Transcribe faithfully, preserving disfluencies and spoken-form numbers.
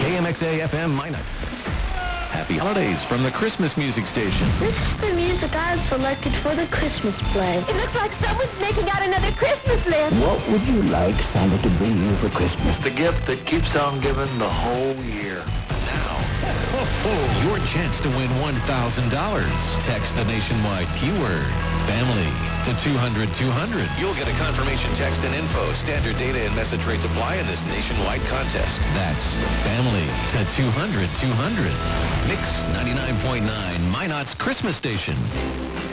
K M X A F M Minot. Happy holidays from the Christmas music station. This is the music I've selected for the Christmas play. It looks like someone's making out another Christmas list. What would you like Santa to bring you for Christmas? The gift that keeps on giving the whole year. Now, your chance to win one thousand dollars. Text the nationwide keyword family to two hundred two hundred. You'll get a confirmation text and info. Standard data and message rates apply in this nationwide contest. That's family to two hundred two hundred. Mix ninety-nine point nine, Minot's Christmas station.